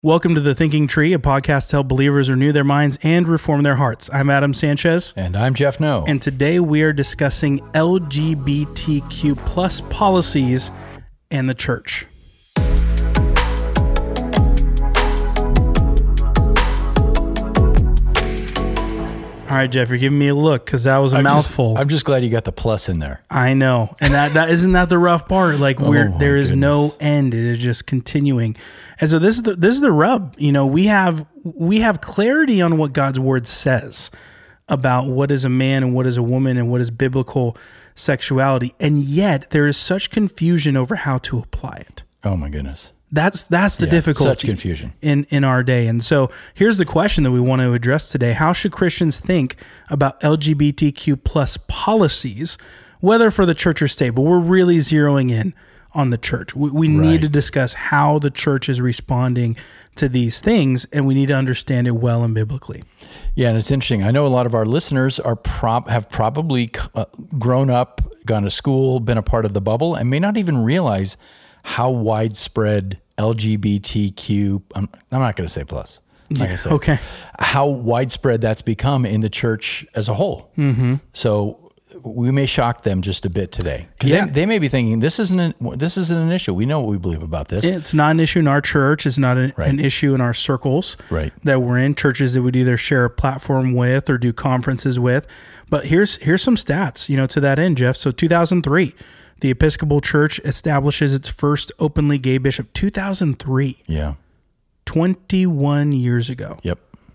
Welcome to The Thinking Tree, a podcast to help believers renew their minds and reform their hearts. I'm Adam Sanchez. And I'm Jeff No. And today we are discussing LGBTQ plus policies and the church. All right, Jeff, you're giving me a look because that was a mouthful. I'm just glad you got the plus in there. I know. And that isn't that the rough part? Like there is no end. It is just continuing. And so this is the rub. You know, we have clarity on what God's word says about what is a man and what is a woman and what is biblical sexuality. And yet there is such confusion over how to apply it. Oh my goodness. That's the difficulty. Such confusion in our day. And so here's the question that we want to address today. How should Christians think about LGBTQ plus policies, whether for the church or state? But we're really zeroing in on the church. We need to discuss how the church is responding to these things, and we need to understand it well and biblically. Yeah, and it's interesting. I know a lot of our listeners have probably grown up, gone to school, been a part of the bubble, and may not even realize how widespread LGBTQ, I'm not going to say plus. Okay. How widespread that's become in the church as a whole. Mm-hmm. So we may shock them just a bit today. Because they may be thinking, this isn't an issue. We know what we believe about this. It's not an issue in our church. It's not an issue in our circles that we're in, churches that we'd either share a platform with or do conferences with. But here's some stats, to that end, Jeff. So 2003, the Episcopal Church establishes its first openly gay bishop. 2003. Yeah. 21 years ago. Yep.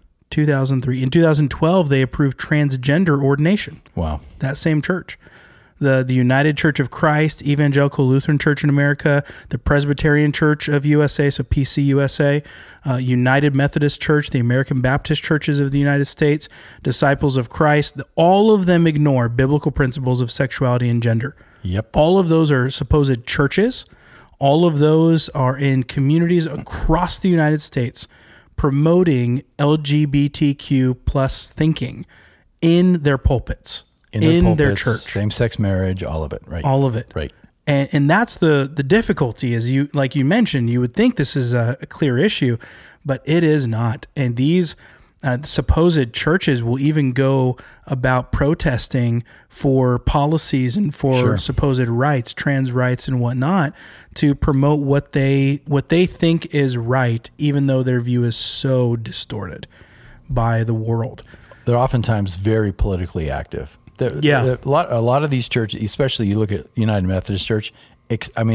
2003. In 2012, they approved transgender ordination. Wow. That same church. The United Church of Christ, Evangelical Lutheran Church in America, the Presbyterian Church of USA, so PCUSA, United Methodist Church, the American Baptist Churches of the United States, Disciples of Christ, all of them ignore biblical principles of sexuality and gender. Yep. All of those are supposed churches. All of those are in communities across the United States promoting LGBTQ plus thinking in their pulpits, in their church. Same-sex marriage, all of it, right? All of it. Right. And that's the difficulty is like you mentioned, you would think this is a clear issue, but it is not. And these supposed churches will even go about protesting for policies and for supposed rights, trans rights and whatnot, to promote what they think is right, even though their view is so distorted by the world. They're oftentimes very politically active. A lot of these churches, especially you look at United Methodist Church, it's an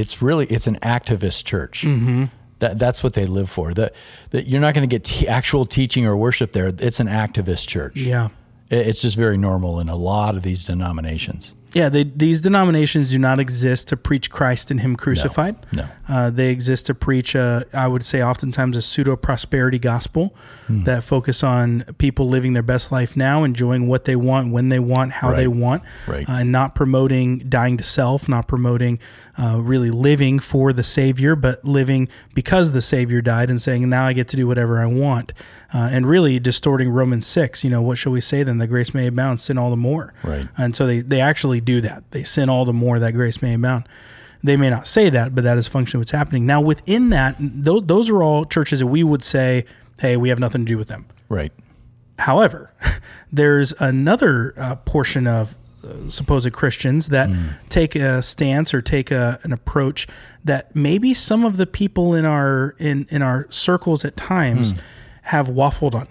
activist church. Mm-hmm. That's what they live for. That you're not going to get actual teaching or worship there. It's an activist church. Yeah. It's just very normal in a lot of these denominations. Yeah, these denominations do not exist to preach Christ and Him crucified. No. They exist to preach, I would say oftentimes, a pseudo-prosperity gospel that focus on people living their best life now, enjoying what they want, when they want, how they want, and not promoting dying to self, not promoting really living for the Savior, but living because the Savior died and saying, now I get to do whatever I want. And really distorting Romans 6, what shall we say then? The grace may abound, sin all the more. Right. And so they actually do that. They sin all the more, that grace may abound. They may not say that, but that is functionally what's happening. Now, within that, those are all churches that we would say, hey, we have nothing to do with them. Right. However, there's another portion of supposed Christians that take a stance or take an approach that maybe some of the people in our circles at times have waffled on,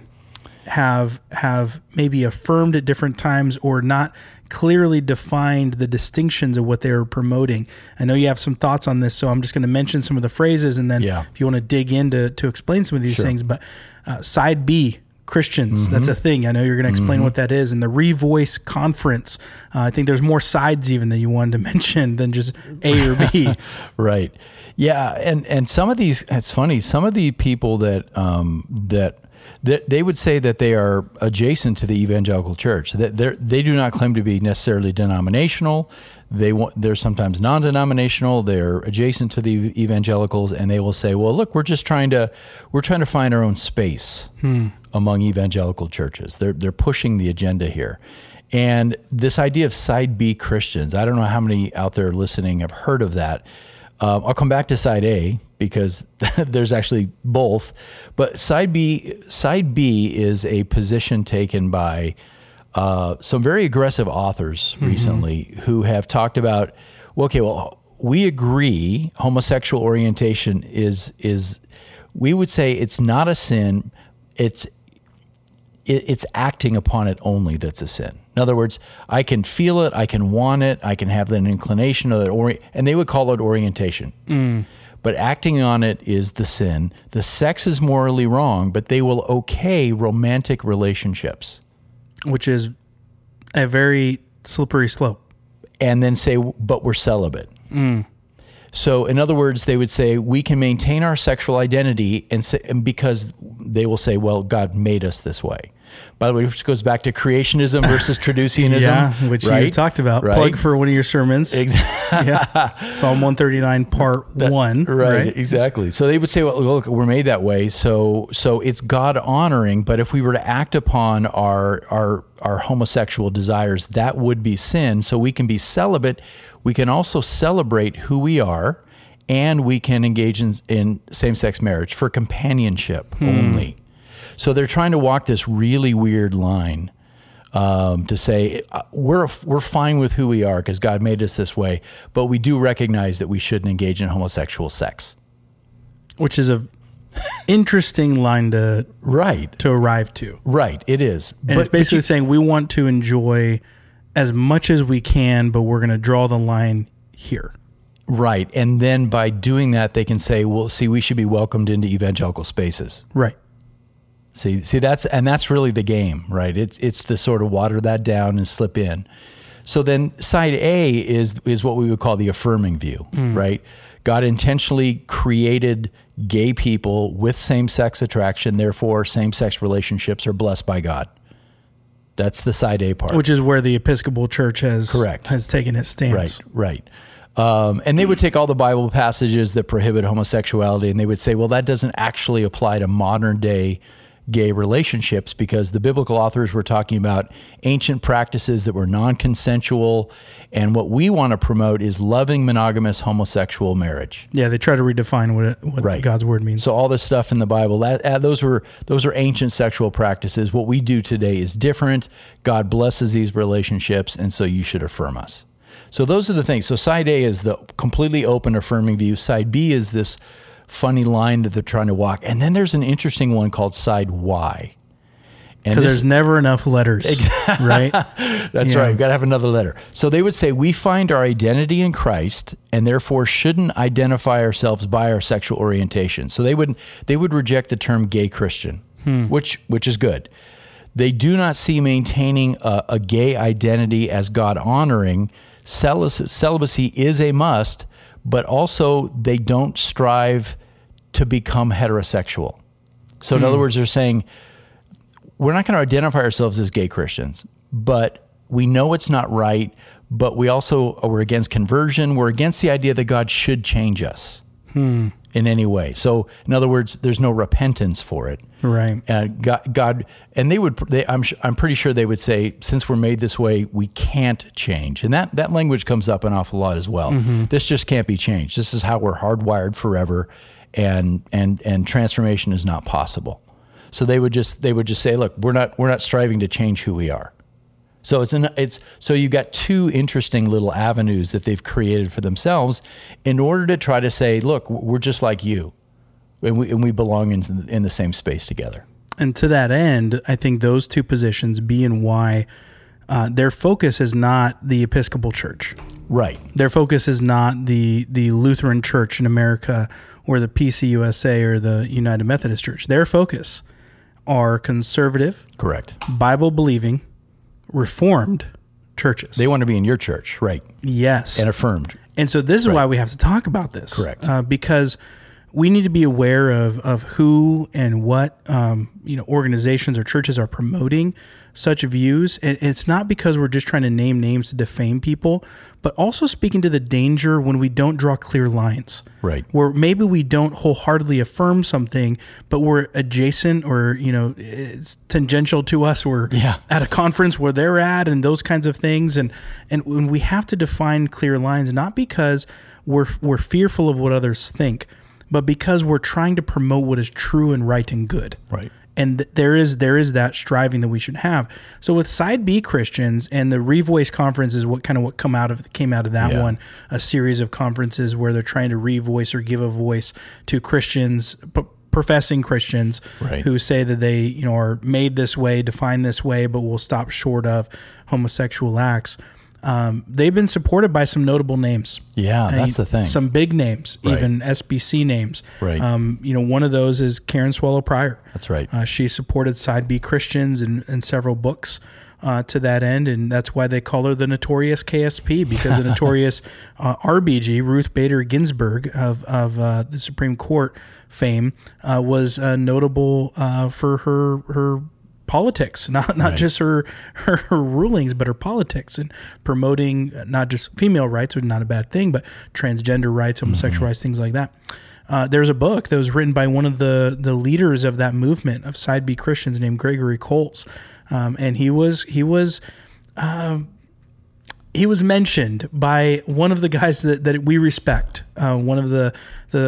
have maybe affirmed at different times or not clearly defined the distinctions of what they were promoting. I know you have some thoughts on this, so I'm just going to mention some of the phrases, and then if you want to dig in to explain some of these things. But side B Christians, that's a thing. I know you're going to explain what that is. And the Revoice Conference, I think there's more sides even that you wanted to mention than just A or B. Right. Yeah, and some of these, it's funny, some of the people that they would say that they are adjacent to the evangelical church. That they do not claim to be necessarily denominational. They're sometimes non-denominational. They're adjacent to the evangelicals, and they will say, "Well, look, we're trying to find our own space among evangelical churches." They're pushing the agenda here, and this idea of side B Christians. I don't know how many out there listening have heard of that. I'll come back to side A, because there's actually both. But side B is a position taken by some very aggressive authors recently who have talked about, we agree homosexual orientation is we would say it's not a sin. It's acting upon it only that's a sin. In other words, I can feel it, I can want it, I can have an inclination of it, and they would call it orientation. But acting on it is the sin. The sex is morally wrong, but they will okay romantic relationships. Which is a very slippery slope. And then say, but we're celibate. So in other words, they would say, we can maintain our sexual identity and because they will say, well, God made us this way. By the way, which goes back to creationism versus Traducianism. Which right? you talked about. Right? Plug for one of your sermons. Exactly. Psalm 139, part 1. Right, exactly. So they would say, well, look, we're made that way. So it's God honoring, but if we were to act upon our homosexual desires, that would be sin. So we can be celibate. We can also celebrate who we are, and we can engage in same-sex marriage for companionship only. So they're trying to walk this really weird line to say we're fine with who we are because God made us this way, but we do recognize that we shouldn't engage in homosexual sex. Which is a interesting line to arrive to. Right, it is. And it's basically saying we want to enjoy as much as we can, but we're going to draw the line here. Right, and then by doing that, they can say, well, see, we should be welcomed into evangelical spaces. Right. See, that's really the game, right? It's to sort of water that down and slip in. So then side A is what we would call the affirming view, right? God intentionally created gay people with same-sex attraction, therefore same-sex relationships are blessed by God. That's the side A part. Which is where the Episcopal Church has taken its stance. Right. And they would take all the Bible passages that prohibit homosexuality and they would say, well, that doesn't actually apply to modern day gay relationships because the biblical authors were talking about ancient practices that were non-consensual, and what we want to promote is loving monogamous homosexual marriage. Yeah, they try to redefine what God's word means. So all this stuff in the Bible, those were ancient sexual practices. What we do today is different. God blesses these relationships, and so you should affirm us. So those are the things. So side A is the completely open, affirming view. Side B is this funny line that they're trying to walk. And then there's an interesting one called side Y. Because there's never enough letters, right? That's right. We've got to have another letter. So they would say, we find our identity in Christ and therefore shouldn't identify ourselves by our sexual orientation. So they would reject the term gay Christian, which is good. They do not see maintaining a gay identity as God honoring. Celibacy is a must, but also they don't strive to become heterosexual. So in other words, they're saying, we're not going to identify ourselves as gay Christians, but we know it's not right, but we're against conversion. We're against the idea that God should change us in any way. So in other words, there's no repentance for it. Right. God, and I'm pretty sure they would say, since we're made this way, we can't change. And that language comes up an awful lot as well. This just can't be changed. This is how we're hardwired forever, and transformation is not possible. So they would just say, look, we're not striving to change who we are. So so you've got two interesting little avenues that they've created for themselves in order to try to say, look, we're just like you. And we belong in the same space together. And to that end, I think those two positions, B and Y, their focus is not the Episcopal Church. Right. Their focus is not the Lutheran Church in America or the PCUSA or the United Methodist Church. Their focus are conservative, correct, Bible-believing, Reformed churches. They want to be in your church, right? Yes. And affirmed. And so this is why we have to talk about this. Correct. Because we need to be aware of who and what organizations or churches are promoting such views. And it's not because we're just trying to name names to defame people, but also speaking to the danger when we don't draw clear lines. Right. Where maybe we don't wholeheartedly affirm something, but we're adjacent or, it's tangential to us. We're at a conference where they're at and those kinds of things. And when we have to define clear lines, not because we're fearful of what others think, but because we're trying to promote what is true and right and good. Right. And there is that striving that we should have. So with Side B Christians, and the Revoice conference is what came out of that one, a series of conferences where they're trying to revoice or give a voice to Christians, professing Christians, who say that they are made this way, defined this way, but will stop short of homosexual acts. They've been supported by some notable names. Yeah, that's the thing. Some big names, even SBC names. Right. One of those is Karen Swallow Prior. That's right. She supported Side B Christians in several books to that end, and that's why they call her the Notorious KSP, because the Notorious RBG, Ruth Bader Ginsburg of the Supreme Court fame, was notable for her politics, not just her rulings, but her politics, and promoting not just female rights, which is not a bad thing, but transgender rights, homosexual rights, things like that. There's a book that was written by one of the leaders of that movement of Side B Christians named Gregory Coles, and he was mentioned by one of the guys that we respect, one of the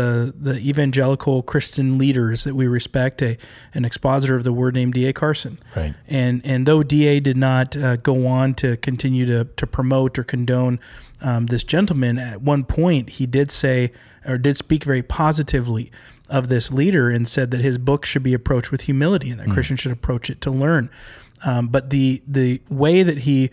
evangelical Christian leaders that we respect, an expositor of the word named D.A. Carson. Right. And though D.A. did not go on to continue to promote or condone this gentleman, at one point he did say, or did speak very positively of this leader, and said that his book should be approached with humility and that Christians should approach it to learn. But the way that he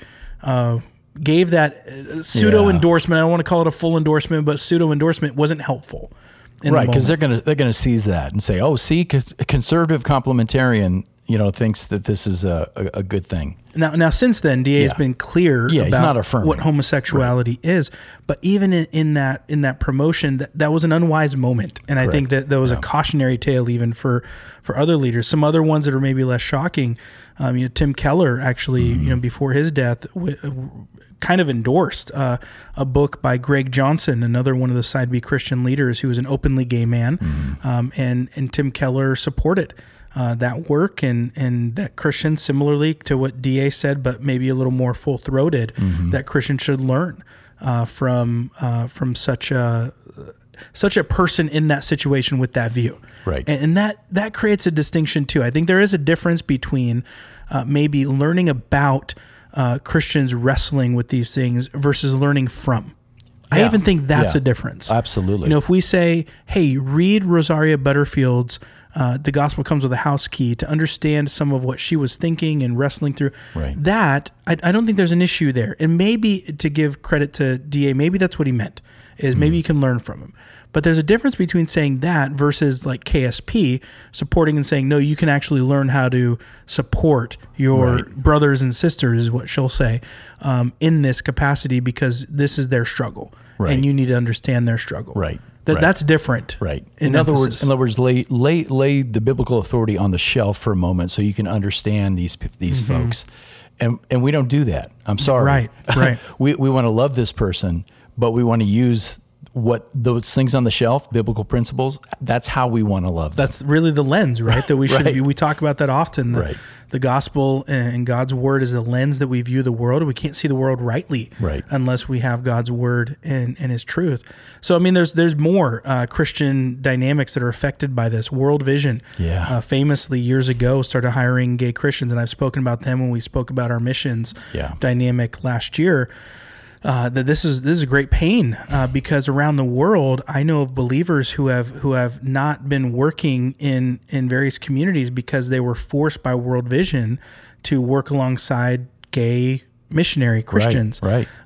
gave that pseudo endorsement, I don't want to call it a full endorsement, but pseudo endorsement, wasn't helpful. Right, because they're gonna seize that and say, "Oh, see, a conservative complementarian, thinks that this is a good thing." Now since then, DA has been clear about what homosexuality is, but even in that promotion, that was an unwise moment, and I think that there was a cautionary tale even for other leaders. Some other ones that are maybe less shocking. Tim Keller actually, before his death, kind of endorsed a book by Greg Johnson, another one of the Side B Christian leaders who was an openly gay man, and Tim Keller supported that work, and that Christians, similarly to what DA said, but maybe a little more full-throated, that Christians should learn from such a person in that situation with that view. Right. And that creates a distinction too. I think there is a difference between maybe learning about Christians wrestling with these things versus learning from. I even think that's a difference. Absolutely. If we say, hey, read Rosaria Butterfield's The Gospel Comes with a House Key to understand some of what she was thinking and wrestling through, that, I don't think there's an issue there. And maybe, to give credit to DA, maybe that's what he meant, is maybe you can learn from him. But there's a difference between saying that versus like KSP supporting and saying, no, you can actually learn how to support your brothers and sisters, is what she'll say, in this capacity, because this is their struggle. And you need to understand their struggle. That's different. In other words, lay the biblical authority on the shelf for a moment so you can understand these folks. And we don't do that. I'm sorry. Right. We want to love this person, but we want to use what those things on the shelf, biblical principles, that's how we want to love them. That's really the lens, right? That we should view. We talk about that often. The gospel and God's word is the lens that we view the world. We can't see the world rightly unless we have God's word and his truth. So, I mean, there's more Christian dynamics that are affected by this. World Vision, famously years ago, started hiring gay Christians, and I've spoken about them when we spoke about our missions dynamic last year. That this is a great pain because around the world, I know of believers who have not been working in various communities because they were forced by World Vision to work alongside gay missionary Christians.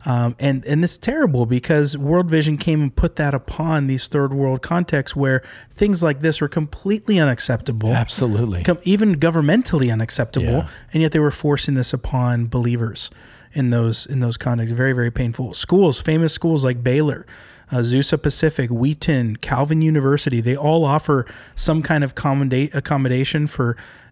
And it's terrible because World Vision came and put that upon these third world contexts where things like this are completely unacceptable. Absolutely. Even governmentally unacceptable. And yet they were forcing this upon believers in those contexts. Very, very painful. Schools, famous schools like Baylor, Azusa Pacific, Wheaton, Calvin University, they all offer some kind of accommodation for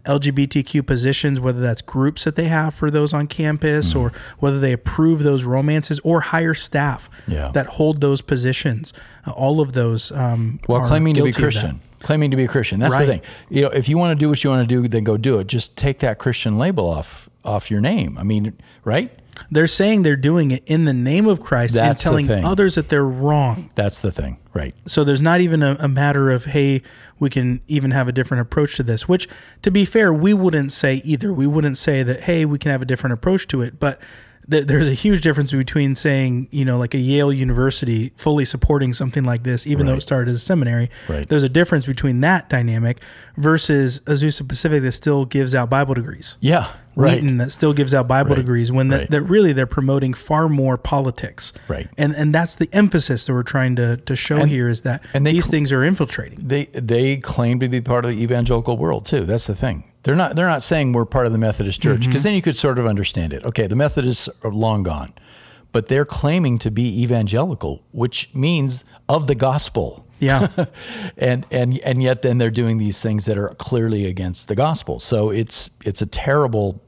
LGBTQ positions, whether that's groups that they have for those on campus or whether they approve those romances or hire staff that hold those positions. All of those while claiming to be Christian. Claiming to be a Christian. That's the thing. If you want to do what you want to do, then go do it. Just take that Christian label off your name. I mean, right? They're saying they're doing it in the name of Christ and That's the telling thing. others that they're wrong. That's the thing, right? So there's not even a matter of, hey, we can even have a different approach to this, which, to be fair, we wouldn't say either. We wouldn't say that, hey, we can have a different approach to it. But there's a huge difference between saying, like a Yale University fully supporting something like this, even though it started as a seminary. Right. There's a difference between that dynamic versus Azusa Pacific that still gives out Bible degrees. Yeah, right. Wheaton that still gives out Bible degrees when that really they're promoting far more politics. Right. And that's the emphasis that we're trying to show here is that these things are infiltrating. They claim to be part of the evangelical world too. That's the thing. They're not saying we're part of the Methodist Church, because then you could sort of understand it. Okay, the Methodists are long gone, but they're claiming to be evangelical, which means of the gospel. Yeah. and yet then they're doing these things that are clearly against the gospel. So it's a terrible,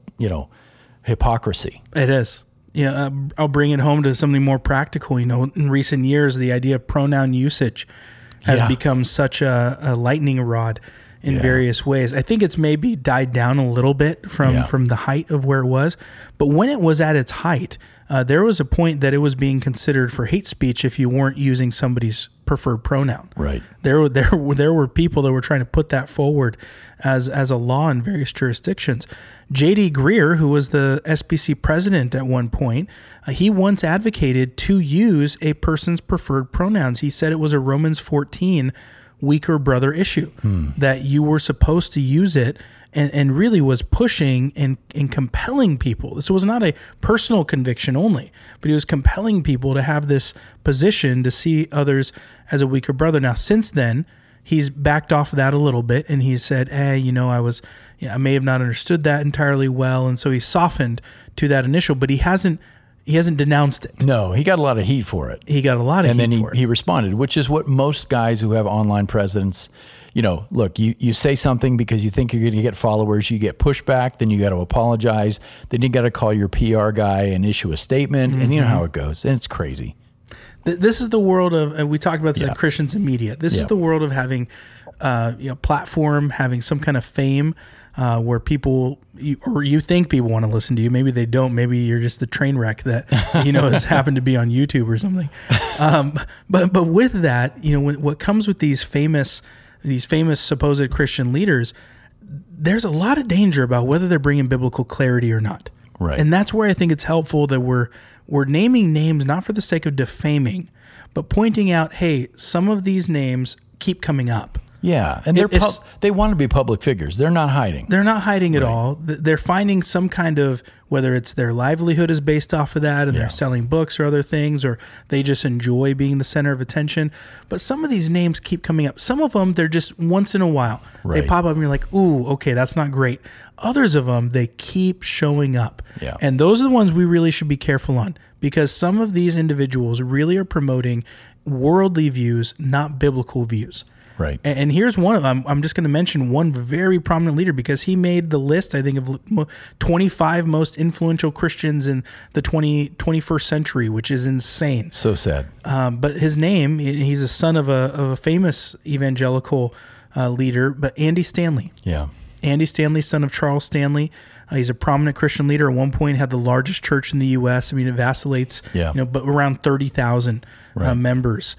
hypocrisy. It is. Yeah, I'll bring it home to something more practical. In recent years, the idea of pronoun usage has become such a lightning rod in various ways. I think it's maybe died down a little bit from the height of where it was. But when it was at its height, there was a point that it was being considered for hate speech if you weren't using somebody's preferred pronoun. Right. There were people that were trying to put that forward as a law in various jurisdictions. J.D. Greer, who was the SBC president at one point, he once advocated to use a person's preferred pronouns. He said it was a Romans 14 weaker brother issue, that you were supposed to use it, and really was pushing and compelling people. This was not a personal conviction only, but he was compelling people to have this position to see others as a weaker brother. Now, since then, he's backed off of that a little bit, and he said, I may have not understood that entirely well, and so he softened to that initial, but he hasn't denounced it. No, he got a lot of heat for it. He got a lot of heat for it. And then he responded, which is what most guys who have online presence, look, you say something because you think you're going to get followers, you get pushback, then you got to apologize, then you got to call your PR guy and issue a statement, and you know how it goes, and it's crazy. This is the world of, and we talked about this as Christians in media. This is the world of having platform, having some kind of fame, where people, you think people want to listen to you. Maybe they don't. Maybe you're just the train wreck that, has happened to be on YouTube or something. But with that, what comes with these famous supposed Christian leaders, there's a lot of danger about whether they're bringing biblical clarity or not. Right. And that's where I think it's helpful that we're naming names, not for the sake of defaming, but pointing out, hey, some of these names keep coming up. Yeah, and they want to be public figures. They're not hiding. They're not hiding at all. They're finding some kind of, whether it's their livelihood is based off of that and they're selling books or other things, or they just enjoy being the center of attention. But some of these names keep coming up. Some of them, they're just once in a while. They pop up and you're like, ooh, okay, that's not great. Others of them, they keep showing up. Yeah. And those are the ones we really should be careful on, because some of these individuals really are promoting worldly views, not biblical views. Right. And here's one of them. I'm just going to mention one very prominent leader because he made the list, I think, of 25 most influential Christians in the 21st century, which is insane. So sad. But his name, he's a son of a famous evangelical leader, but Andy Stanley. Yeah. Andy Stanley, son of Charles Stanley. He's a prominent Christian leader. At one point, had the largest church in the U.S. I mean, it vacillates, but around 30,000 members.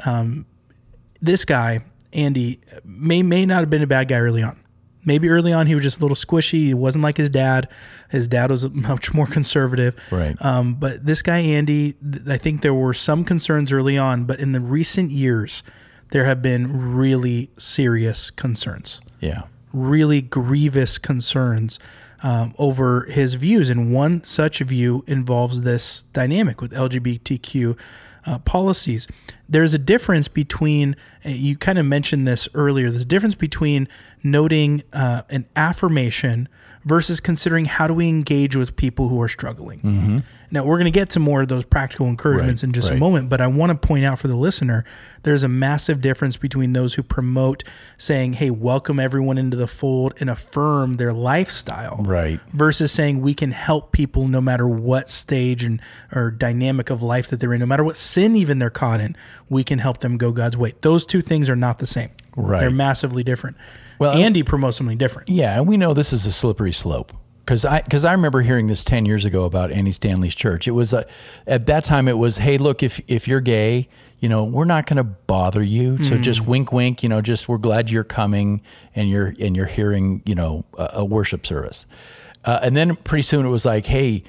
This guy, Andy, may not have been a bad guy early on. Maybe early on he was just a little squishy. He wasn't like his dad. His dad was much more conservative. Right. But this guy, Andy, I think there were some concerns early on, but in the recent years, there have been really serious concerns. Yeah. Really grievous concerns over his views. And one such view involves this dynamic with LGBTQ policies. There's a difference between, you kind of mentioned this earlier, there's a difference between noting an affirmation versus considering how do we engage with people who are struggling. Mm-hmm. Now, we're going to get to more of those practical encouragements in just a moment, but I want to point out for the listener, there's a massive difference between those who promote saying, hey, welcome everyone into the fold and affirm their lifestyle, versus saying we can help people no matter what stage or dynamic of life that they're in, no matter what sin even they're caught in, we can help them go God's way. Those two things are not the same. They're massively different. Well, Andy promotes something different. Yeah, and we know this is a slippery slope. Because I remember hearing this 10 years ago about Andy Stanley's church. It was at that time it was, hey, look, if you're gay, we're not going to bother you. So just wink, wink. Just we're glad you're coming and you're hearing a worship service. And then pretty soon it was like, hey,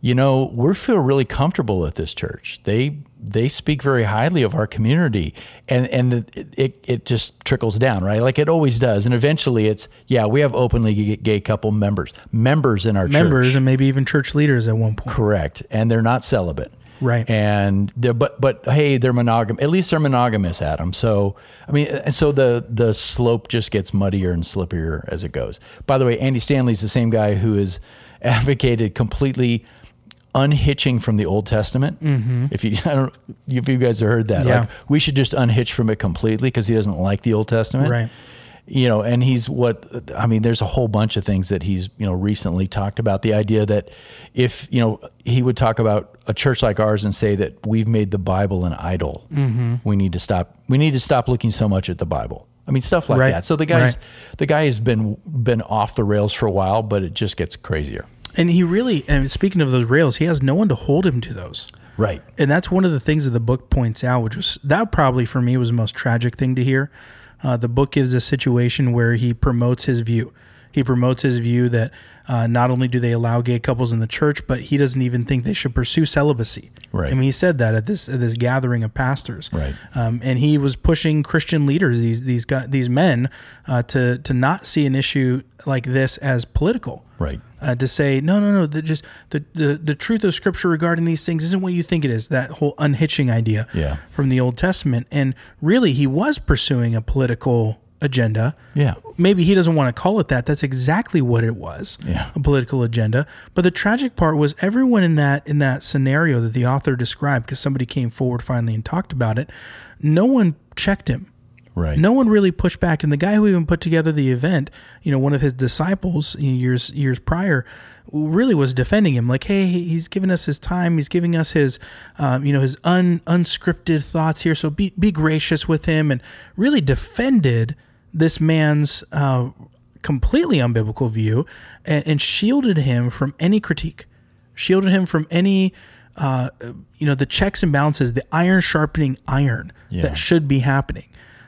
we feel really comfortable at this church. They speak very highly of our community, and it just trickles down, right? Like it always does. And eventually it's, we have openly gay couple members in our church. Members and maybe even church leaders at one point. Correct. And they're not celibate. Right. And but hey, they're monogamous. At least they're monogamous, Adam. So, so the slope just gets muddier and slippier as it goes. By the way, Andy Stanley's the same guy who has advocated completely unhitching from the Old Testament. Mm-hmm. If you guys have heard that, like we should just unhitch from it completely because he doesn't like the Old Testament. Right. And there's a whole bunch of things that he's, recently talked about. The idea that if, he would talk about a church like ours and say that we've made the Bible an idol. Mm-hmm. We need to stop looking so much at the Bible. Stuff like that. So the guy has been off the rails for a while, but it just gets crazier. And he really, speaking of those rails, he has no one to hold him to those. Right. And that's one of the things that the book points out, that probably for me was the most tragic thing to hear. The book gives a situation where he promotes his view. He promotes his view that not only do they allow gay couples in the church, but he doesn't even think they should pursue celibacy. Right. He said that at this gathering of pastors. Right. And he was pushing Christian leaders, these men, to not see an issue like this as political. Right. To say no. The truth of Scripture regarding these things isn't what you think it is. That whole unhitching idea from the Old Testament, and really he was pursuing a political agenda. Yeah. Maybe he doesn't want to call it that. That's exactly what it was. Yeah. A political agenda. But the tragic part was everyone in that scenario that the author described, because somebody came forward finally and talked about it, no one checked him. Right. No one really pushed back. And the guy who even put together the event, one of his disciples years prior, really was defending him. Like, hey, he's giving us his time. He's giving us his, his unscripted thoughts here. So be gracious with him, and really defended this man's completely unbiblical view, and shielded him from any critique, shielded him from any, the checks and balances, the iron sharpening iron that should be happening.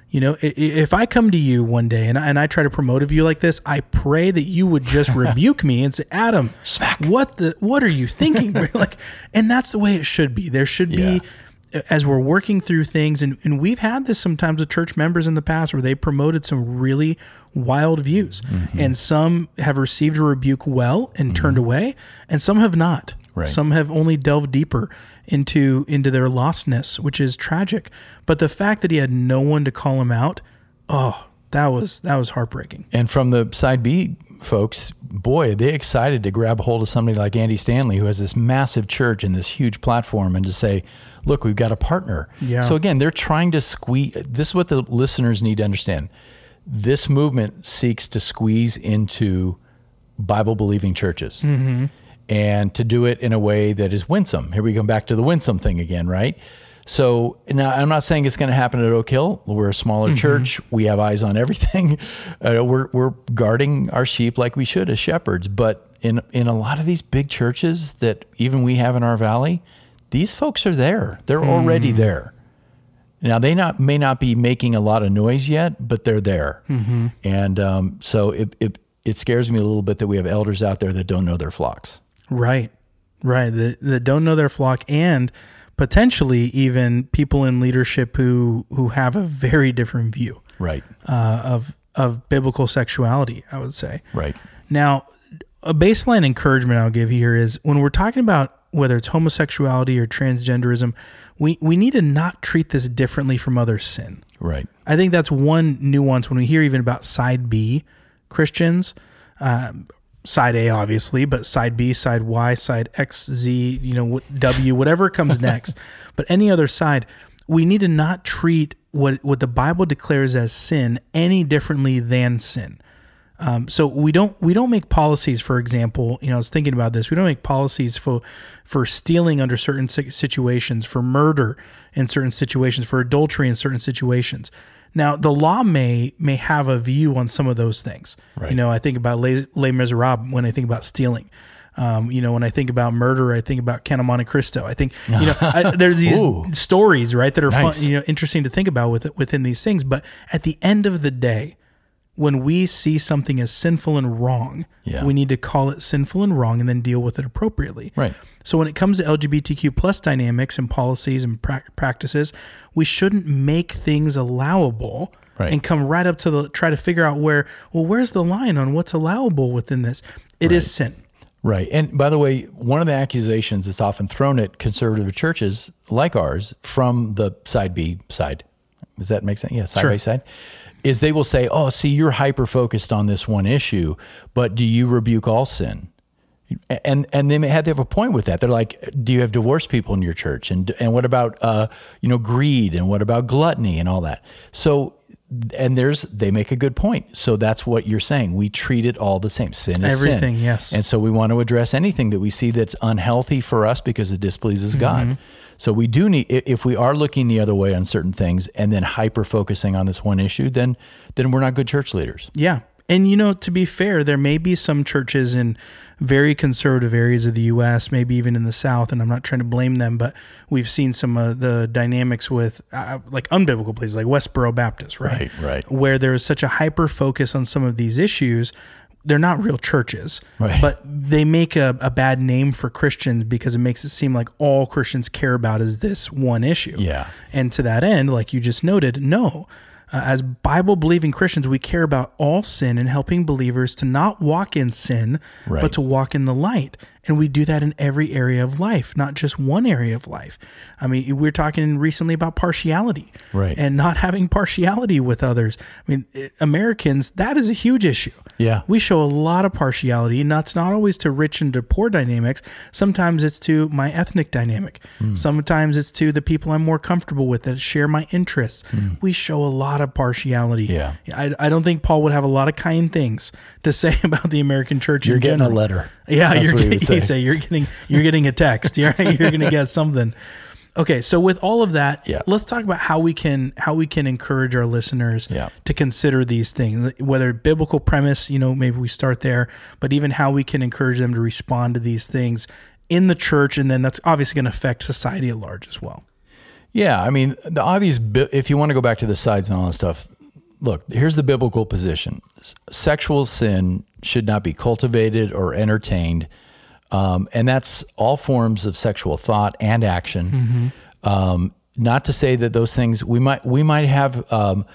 If I come to you one day and I try to promote a view like this, I pray that you would just rebuke me and say, Adam, smack. What are you thinking? And that's the way it should be. There should be, as we're working through things, and we've had this sometimes with church members in the past where they promoted some really wild views, and some have received a rebuke well and turned away, and some have not. Right. Some have only delved deeper into their lostness, which is tragic. But the fact that he had no one to call him out, that was heartbreaking. And from the side B folks, boy, they're excited to grab a hold of somebody like Andy Stanley, who has this massive church and this huge platform, and to say, look, we've got a partner. Yeah. So again, they're trying to squeeze. This is what the listeners need to understand. This movement seeks to squeeze into Bible-believing churches. Mm-hmm. And to do it in a way that is winsome. Here we come back to the winsome thing again, right? So now I'm not saying it's going to happen at Oak Hill. We're a smaller church. We have eyes on everything. We're guarding our sheep like we should as shepherds. But in a lot of these big churches that even we have in our valley, these folks are there. They're already there. Now they may not be making a lot of noise yet, but they're there. Mm-hmm. And so it scares me a little bit that we have elders out there that don't know their flocks. Right. That don't know their flock, and potentially even people in leadership who have a very different view. Right. Of biblical sexuality, I would say. Right. Now, a baseline encouragement I'll give here is when we're talking about whether it's homosexuality or transgenderism, we need to not treat this differently from other sin. Right. I think that's one nuance when we hear even about side B Christians. Side A, obviously, but side B, side Y, side X, Z, W, whatever comes next. But any other side, we need to not treat what the Bible declares as sin any differently than sin. So we don't make policies, for example, I was thinking about this. We don't make policies for stealing under certain situations, for murder in certain situations, for adultery in certain situations. Now, the law may have a view on some of those things. Right. You know, I think about Les Miserables when I think about stealing. You know, when I think about murder, I think about Count of Monte Cristo. I think, you know, there's these stories, right, that are Nice. fun, you know, interesting to think about within these things. But at the end of the day, when we see something as sinful and wrong, we need to call it sinful and wrong and then deal with it appropriately. Right. So when it comes to LGBTQ plus dynamics and policies and practices, we shouldn't make things allowable and come right up to try to figure out where's the line on what's allowable within this. It is sin. Right. And by the way, one of the accusations that's often thrown at conservative churches like ours from the side B side, does that make sense? Yeah, side by side, is they will say, oh, see, you're hyper-focused on this one issue, but do you rebuke all sin? And they may have a point with that. They're like, do you have divorced people in your church? And what about, greed? And what about gluttony and all that? So, and they make a good point. So that's what you're saying. We treat it all the same. Sin is everything, sin. yes. And so we want to address anything that we see that's unhealthy for us because it displeases God. So we do need, if we are looking the other way on certain things and then hyper-focusing on this one issue, then we're not good church leaders. Yeah. And, you know, to be fair, there may be some churches in very conservative areas of the U.S., maybe even in the South, and I'm not trying to blame them, but we've seen some of the dynamics with like unbiblical places like Westboro Baptist, right? Right. Where there is such a hyper focus on some of these issues. They're not real churches, but they make a bad name for Christians because it makes it seem like all Christians care about is this one issue. Yeah. And to that end, like you just noted, no. As Bible-believing Christians, we care about all sin and helping believers to not walk in sin, but to walk in the light. And we do that in every area of life, not just one area of life. I mean, we're talking recently about partiality and not having partiality with others. I mean, Americans, that is a huge issue. Yeah. We show a lot of partiality, and that's not always to rich and to poor dynamics. Sometimes it's to my ethnic dynamic. Sometimes it's to the people I'm more comfortable with that share my interests. We show a lot of partiality. Yeah. I don't think Paul would have a lot of kind things to say about the American church. You're in getting general. a letter. Yeah, That's what he would say. he'd say you're getting a text. You're going to get something. Okay, so with all of that, let's talk about how we can encourage our listeners to consider these things, whether biblical premise, you know, maybe we start there, but even how we can encourage them to respond to these things in the church, and then that's obviously going to affect society at large as well. Yeah, I mean, the obvious, if you want to go back to the sides and all that stuff, look, here's the biblical position. Sexual sin should not be cultivated or entertained. And that's all forms of sexual thought and action. Not to say that those things we might have.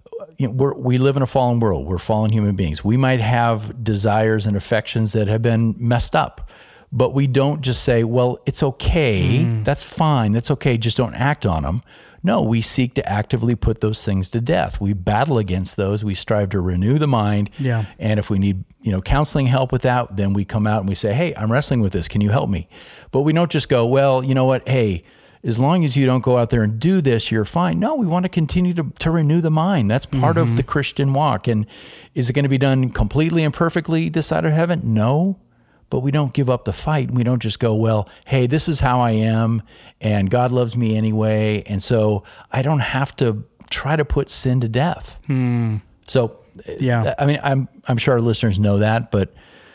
We live in a fallen world. We're fallen human beings. We might have desires and affections that have been messed up, but we don't just say, "Well, it's okay. That's fine. That's okay. Just don't act on them." No, we seek to actively put those things to death. We battle against those. We strive to renew the mind. Yeah. And if we need, counseling help with that, then we come out and we say, hey, I'm wrestling with this. Can you help me? But we don't just go, well, you know what? Hey, as long as you don't go out there and do this, you're fine. No, we want to continue to renew the mind. That's part of the Christian walk. And is it going to be done completely and perfectly this side of heaven? No. But we don't give up the fight. We don't just go, well, hey, this is how I am, and God loves me anyway, and so I don't have to try to put sin to death. So, I mean, I'm sure our listeners know that, but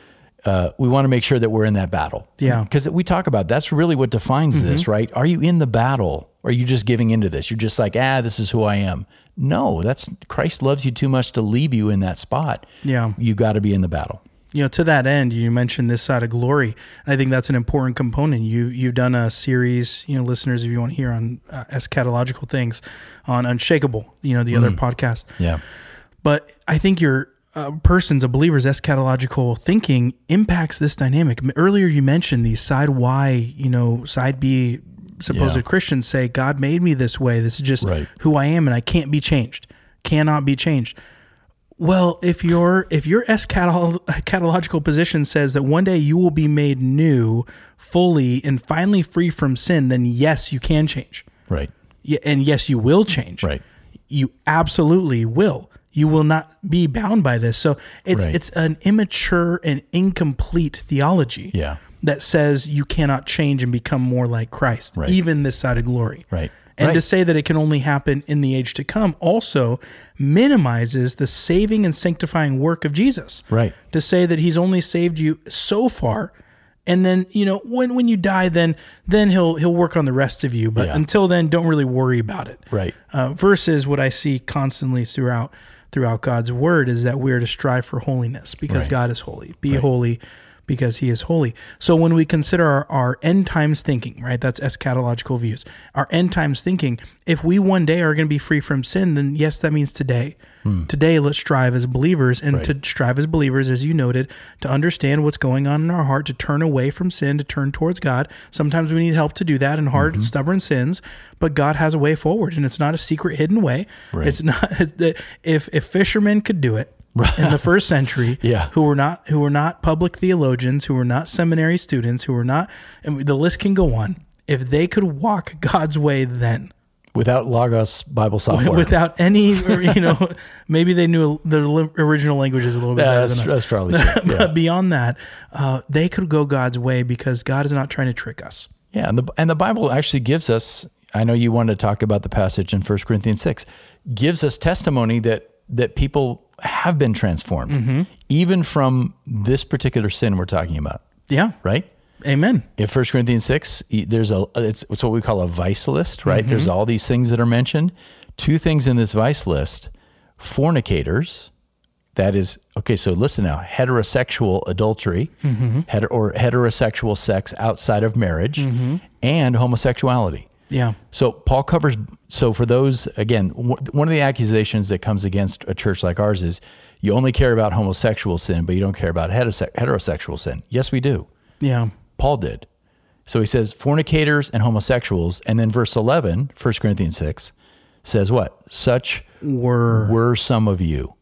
we want to make sure that we're in that battle. Yeah. Because we talk about, that's really what defines this, right? Are you in the battle? Or are you just giving into this? You're just like, this is who I am. No, Christ loves you too much to leave you in that spot. Yeah. You got to be in the battle. To that end, you mentioned this side of glory. And I think that's an important component. You've done a series, listeners, if you want to hear on eschatological things, on Unshakable, the other podcast. Yeah. But I think your a believer's eschatological thinking impacts this dynamic. Earlier, you mentioned these side Y, side B supposed Christians say, God made me this way. This is just who I am, and I can't be changed. Cannot be changed. Well, if your eschatological position says that one day you will be made new, fully, and finally free from sin, then yes, you can change. Right. Yeah, and yes, you will change. Right. You absolutely will. You will not be bound by this. So it's an immature and incomplete theology that says you cannot change and become more like Christ, even this side of glory. Right. And to Right. say that it can only happen in the age to come also minimizes the saving and sanctifying work of Jesus. Right. To say that he's only saved you so far, and then, when you die, then he'll work on the rest of you. But Yeah. until then, don't really worry about it. Right. Versus what I see constantly throughout God's word is that we are to strive for holiness because Right. God is holy. Be holy because he is holy. So when we consider our end times thinking, right, that's eschatological views, our end times thinking, if we one day are going to be free from sin, then yes, that means today. Today, let's strive as believers, and to strive as believers, as you noted, to understand what's going on in our heart, to turn away from sin, to turn towards God. Sometimes we need help to do that in hard, stubborn sins, but God has a way forward, and it's not a secret, hidden way. Right. It's not. If fishermen could do it in the first century, Yeah. who were not public theologians, who were not seminary students, who were not, and the list can go on. If they could walk God's way then, Without Logos Bible software. without any, maybe they knew the original languages a little bit better than us. That's probably true. Yeah. But beyond that, they could go God's way because God is not trying to trick us. Yeah, and the Bible actually gives us, I know you wanted to talk about the passage in 1 Corinthians 6, gives us testimony that people have been transformed, even from this particular sin we're talking about, Yeah. right? Amen. In 1 Corinthians 6, it's what we call a vice list, right? There's all these things that are mentioned. Two things in this vice list: fornicators, that is, okay, so listen now, heterosexual adultery, or heterosexual sex outside of marriage, and homosexuality. Yeah. So Paul covers, so for those, again, one of the accusations that comes against a church like ours is you only care about homosexual sin, but you don't care about heterosexual sin. Yes, we do. Yeah. Paul did. So he says fornicators and homosexuals. And then verse 11, 1 Corinthians 6, says what? Such were some of you,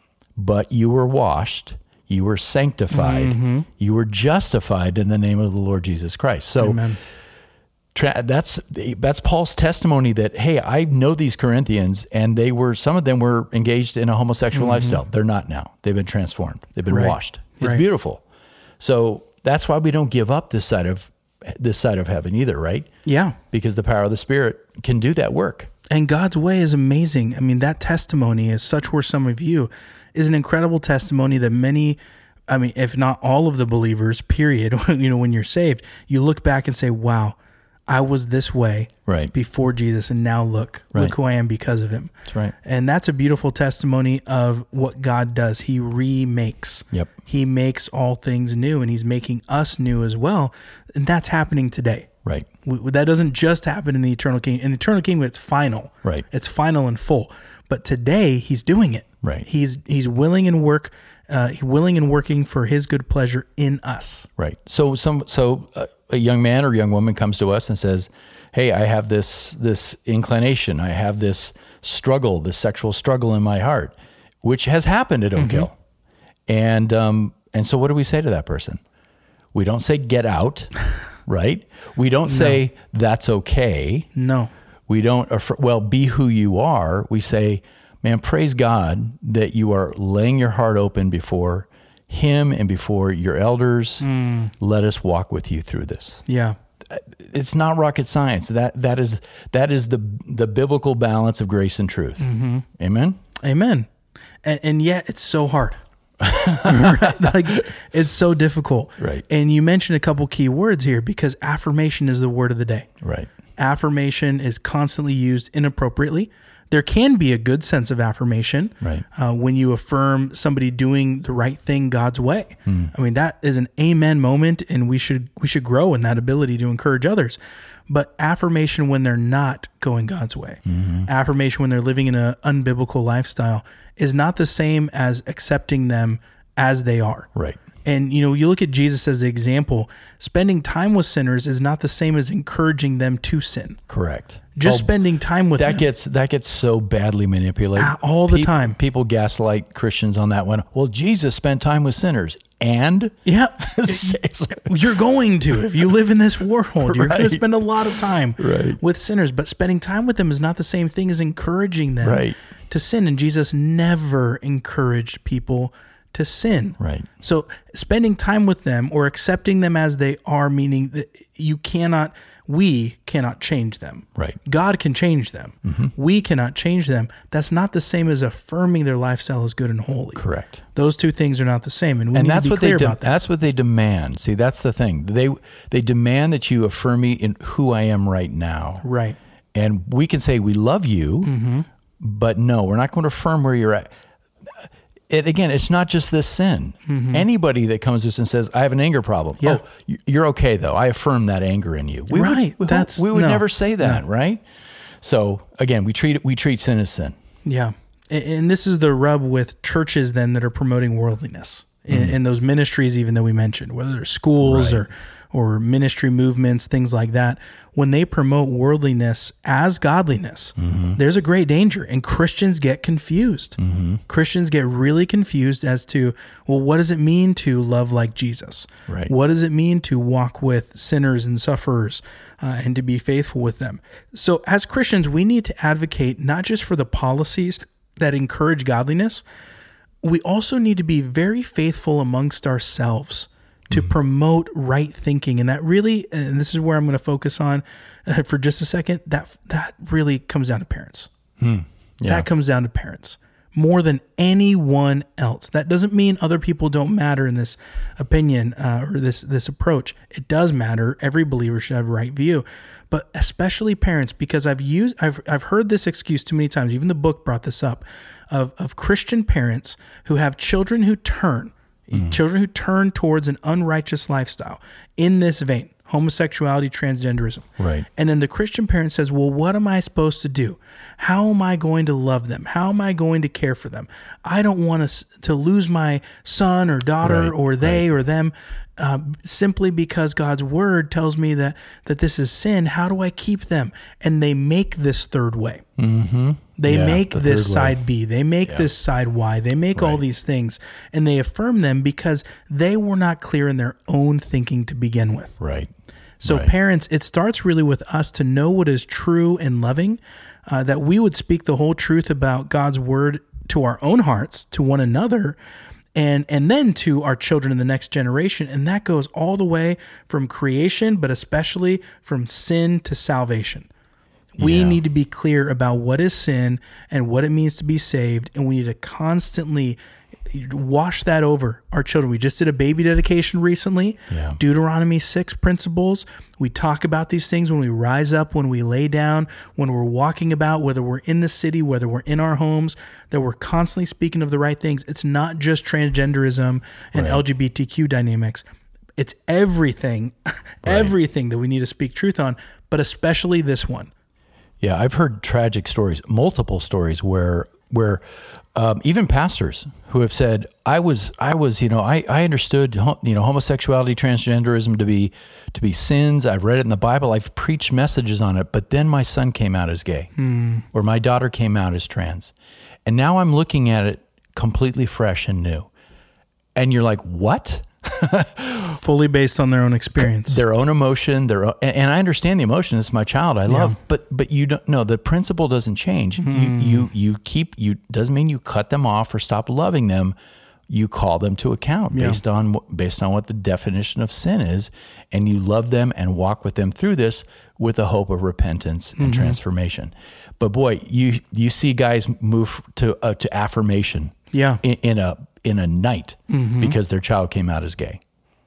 but you were washed, you were sanctified, you were justified in the name of the Lord Jesus Christ. So Amen. That's Paul's testimony that, hey, I know these Corinthians, and some of them were engaged in a homosexual lifestyle. They're not now. They've been transformed. They've been washed. It's beautiful. So that's why we don't give up this side of heaven either, right? Yeah. Because the power of the Spirit can do that work. And God's way is amazing. I mean, that testimony, as such were some of you, is an incredible testimony that many, if not all of the believers, period, when you're saved, you look back and say, wow, I was this way before Jesus, and now look who I am because of him. That's right. And that's a beautiful testimony of what God does. He remakes. Yep. He makes all things new, and he's making us new as well. And that's happening today. Right. That doesn't just happen in the eternal kingdom. In the eternal kingdom, it's final. Right. It's final and full. But today, he's doing it. Right. He's willing and working for his good pleasure in us. Right. So a young man or young woman comes to us and says, hey, I have this inclination. I have this struggle, this sexual struggle in my heart, which has happened at Oak Hill. And so what do we say to that person? We don't say, get out, right? We don't say, that's okay. No. We don't, be who you are. We say, man, praise God that you are laying your heart open before him and before your elders. Let us walk with you through this. Yeah. It's not rocket science. That is the biblical balance of grace and truth. Amen. Amen. And yet it's so hard. Right? Like, it's so difficult. Right. And you mentioned a couple key words here, because affirmation is the word of the day. Right. Affirmation is constantly used inappropriately. There can be a good sense of affirmation when you affirm somebody doing the right thing God's way. That is an amen moment, and we should grow in that ability to encourage others. But affirmation when they're not going God's way, affirmation when they're living in an unbiblical lifestyle, is not the same as accepting them as they are. Right. And, you look at Jesus as the example. Spending time with sinners is not the same as encouraging them to sin. Correct. Just spending time with them. That gets so badly manipulated all the time. People gaslight Christians on that one. Well, Jesus spent time with sinners, and yeah, you're going to, if you live in this world, you're going to spend a lot of time with sinners. But spending time with them is not the same thing as encouraging them to sin. And Jesus never encouraged people to sin. Right. So spending time with them or accepting them as they are, meaning that we cannot change them. Right. God can change them. We cannot change them. That's not the same as affirming their lifestyle as good and holy. Correct. Those two things are not the same, and we need to be clear about that. That's what they demand. See, that's the thing. They demand that you affirm me in who I am right now. Right. And we can say we love you, but no, we're not going to affirm where you're at. Again, it's not just this sin. Anybody that comes to us and says, I have an anger problem. Yeah. Oh, you're okay, though. I affirm that anger in you. We would never say that, right? So, again, we treat sin as sin. Yeah. And this is the rub with churches then that are promoting worldliness in those ministries even that we mentioned, whether they're schools or ministry movements, things like that. When they promote worldliness as godliness, there's a great danger, and Christians get confused. Christians get really confused as to, well, what does it mean to love like Jesus? Right. What does it mean to walk with sinners and sufferers and to be faithful with them? So as Christians, we need to advocate not just for the policies that encourage godliness, we also need to be very faithful amongst ourselves to promote right thinking. And that really, and this is where I'm going to focus on for just a second, that really comes down to parents. Yeah. That comes down to parents more than anyone else. That doesn't mean other people don't matter in this opinion or this approach. It does matter. Every believer should have a right view, but especially parents, because I've heard this excuse too many times. Even the book brought this up of Christian parents who have children who turn towards an unrighteous lifestyle in this vein, homosexuality, transgenderism. Right. And then the Christian parent says, well, what am I supposed to do? How am I going to love them? How am I going to care for them? I don't want to lose my son or daughter or they or them simply because God's word tells me that this is sin. How do I keep them? And they make this third way. They make this side B. They make this side Y. They make all these things, and they affirm them because they were not clear in their own thinking to begin with. Right. So parents, it starts really with us to know what is true and loving, that we would speak the whole truth about God's word to our own hearts, to one another, and then to our children in the next generation. And that goes all the way from creation, but especially from sin to salvation. We need to be clear about what is sin and what it means to be saved, and we need to constantly wash that over our children. We just did a baby dedication recently, Deuteronomy 6 principles. We talk about these things when we rise up, when we lay down, when we're walking about, whether we're in the city, whether we're in our homes, that we're constantly speaking of the right things. It's not just transgenderism and LGBTQ dynamics. It's everything, everything that we need to speak truth on, but especially this one. Yeah, I've heard tragic stories, multiple stories where even pastors who have said, I understood, homosexuality, transgenderism to be sins. I've read it in the Bible. I've preached messages on it, but then my son came out as gay or my daughter came out as trans. And now I'm looking at it completely fresh and new. And you're like, what? Fully based on their own experience, their own emotion, and I understand the emotion. It's my child I love, but you don't know, the principle doesn't change. You doesn't mean you cut them off or stop loving them. You call them to account based on what the definition of sin is, and you love them and walk with them through this with the hope of repentance and transformation. But boy, you see guys move to affirmation in a night because their child came out as gay.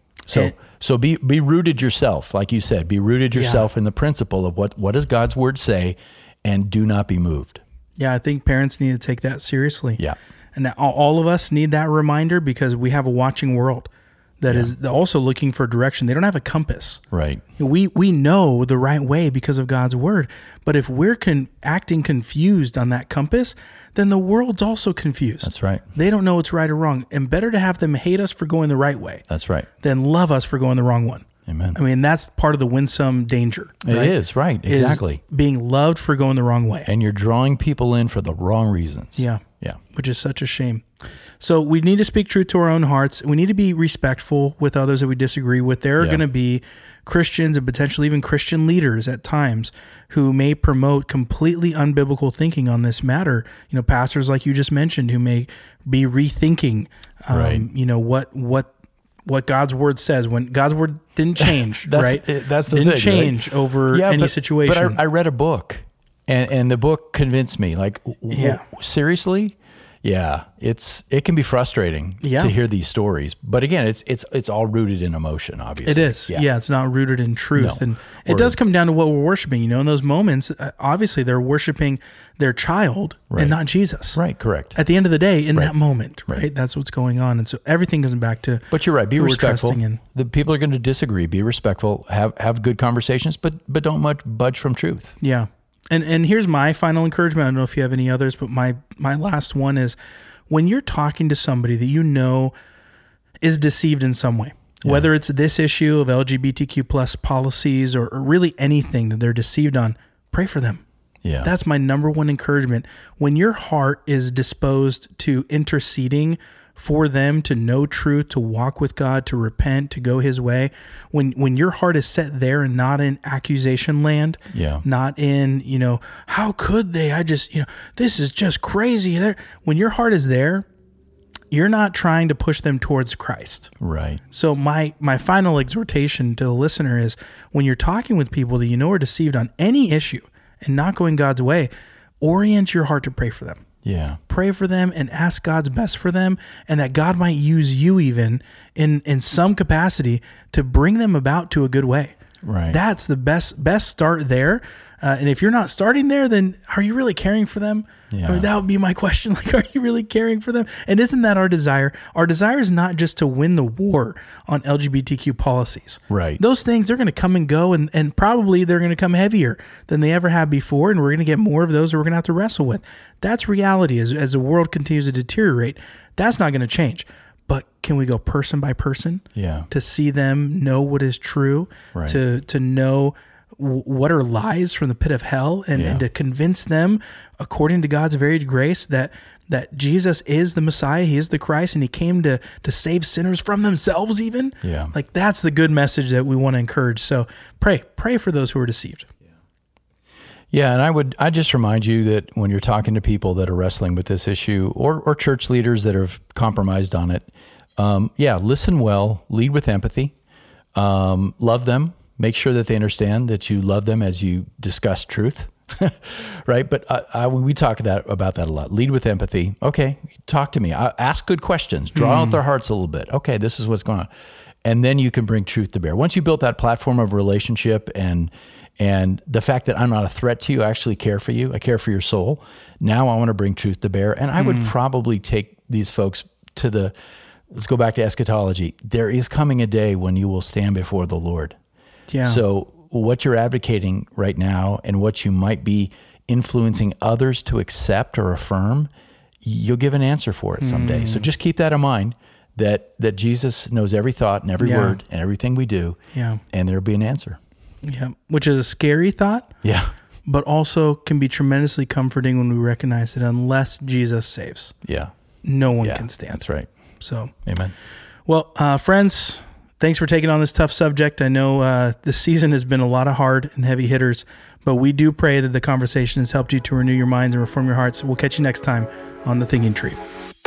So be rooted yourself, like you said. Be rooted yourself in the principle of what does God's word say, and do not be moved. Yeah, I think parents need to take that seriously. Yeah, and all of us need that reminder because we have a watching world that is also looking for direction. They don't have a compass. Right. We know the right way because of God's word, but if we're acting confused on that compass, then the world's also confused. That's right. They don't know what's right or wrong, and better to have them hate us for going the right way. That's right. Than love us for going the wrong one. Amen. I mean, that's part of the winsome danger. It is, right. Exactly. Is being loved for going the wrong way. And you're drawing people in for the wrong reasons. Yeah. Yeah. Which is such a shame. So we need to speak truth to our own hearts. We need to be respectful with others that we disagree with. There are going to be Christians and potentially even Christian leaders at times who may promote completely unbiblical thinking on this matter. You know, pastors like you just mentioned who may be rethinking, you know, what God's word says when God's word didn't change, right? That's the didn't thing, change right? over any situation. But I read a book, and the book convinced me. Like, seriously? Yeah, it can be frustrating to hear these stories, but again, it's all rooted in emotion. Obviously, it is. Yeah, it's not rooted in truth, and it does come down to what we're worshiping. You know, in those moments, obviously they're worshiping their child and not Jesus. Right. Correct. At the end of the day, in that moment, right? That's what's going on, and so everything comes back to. But you're right. Be respectful. In. The people are going to disagree. Be respectful. Have good conversations, but don't much budge from truth. Yeah. And here's my final encouragement. I don't know if you have any others, but my last one is when you're talking to somebody that you know is deceived in some way, whether it's this issue of LGBTQ plus policies or really anything that they're deceived on, pray for them. Yeah. That's my number one encouragement. When your heart is disposed to interceding for them to know truth, to walk with God, to repent, to go his way, when your heart is set there and not in accusation land, not in, you know, how could they? This is just crazy. When your heart is there, you're not trying to push them towards Christ. Right. So my final exhortation to the listener is when you're talking with people that you know are deceived on any issue and not going God's way, orient your heart to pray for them. Yeah. Pray for them and ask God's best for them, and that God might use you even in some capacity to bring them about to a good way. Right. That's the best start there. And if you're not starting there, then are you really caring for them? Yeah. I mean, that would be my question. Like, are you really caring for them? And isn't that our desire? Our desire is not just to win the war on LGBTQ policies. Right. Those things, they're going to come and go, and probably they're going to come heavier than they ever have before, and we're going to get more of those that we're going to have to wrestle with. That's reality. As the world continues to deteriorate, that's not going to change. But can we go person by person to see them know what is true, to know what are lies from the pit of hell, and to convince them, according to God's varied grace, that Jesus is the Messiah, he is the Christ, and he came to save sinners from themselves even? Yeah. Like, that's the good message that we want to encourage. So pray for those who are deceived. Yeah, and I just remind you that when you're talking to people that are wrestling with this issue, or church leaders that have compromised on it, listen well, lead with empathy, love them, make sure that they understand that you love them as you discuss truth, right? But we talk about that a lot. Lead with empathy. Okay, talk to me. Ask good questions. Draw out their hearts a little bit. Okay, this is what's going on. And then you can bring truth to bear. Once you built that platform of relationship and the fact that I'm not a threat to you, I actually care for you, I care for your soul. Now I want to bring truth to bear. And I would probably take these folks to let's go back to eschatology. There is coming a day when you will stand before the Lord. Yeah. So what you're advocating right now and what you might be influencing others to accept or affirm, you'll give an answer for it someday. So just keep that in mind, that Jesus knows every thought and every word and everything we do. Yeah. And there'll be an answer. Yeah. Which is a scary thought. Yeah. But also can be tremendously comforting when we recognize that unless Jesus saves, no one can stand. That's right. So, amen. Well, friends, thanks for taking on this tough subject. I know this season has been a lot of hard and heavy hitters, but we do pray that the conversation has helped you to renew your minds and reform your hearts. We'll catch you next time on The Thinking Tree.